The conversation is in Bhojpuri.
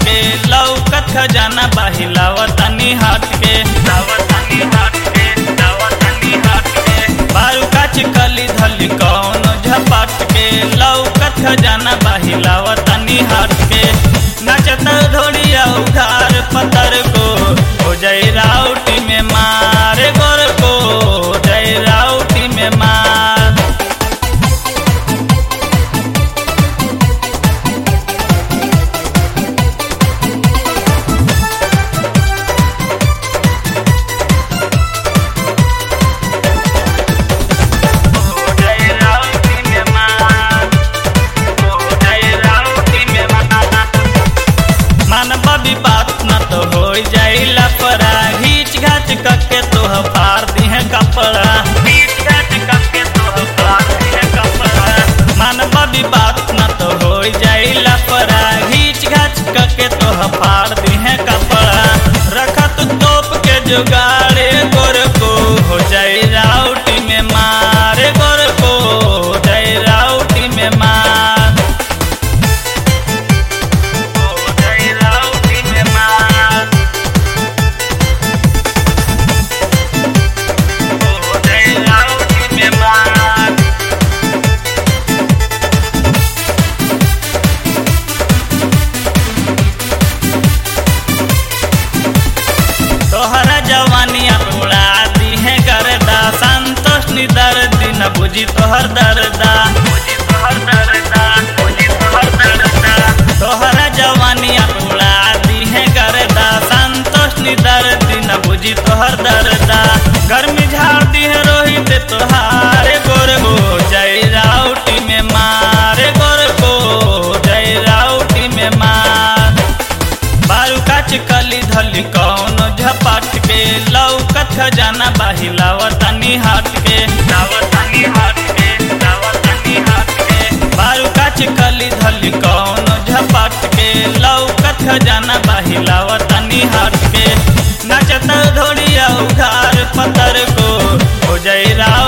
के लौकत खजाना बाहिलावतानी हट के बारू काच कली धली कौन झपट के लौकत खजाना बाहिलावतानी हट के नचत धोड़िया उधार पतर को हो जाई राउटी में मारे गोर को हो जाई राउटी में मार कके तो फाड़ दी है कपड़ा मानवा भी बात न तो हो जाई लफड़ा घीच घाच कके तो फाड़ दी है कपड़ा रखा तो तोप के जुगाड़े गोर को हो जाई राउटी में मारे गोर को हो जाई राउटी में मार हो जाई राउटी में मार तोहरा जवानिया उड़ा दी है गर्दा संतोष निदर्द न बुझी तोहर दर्दा तोहरा जवानिया उड़ा दी है गर्दा संतोष निदर्द न बुझी तोहर दर्दा गर्मी झाड़ दी है रोहित तोहारे गोर हो जाई राउटी में मारे गोर को जाई राउटी में मार बारू काच कली धली कौन झपट के लौकत खजाना बाहिलावतानी हट के बारू काच कली धली कौन झपट के लौकत खजाना बाहिलावतानी हट के नचत धोड़िया उधार पतर को हो जाई राव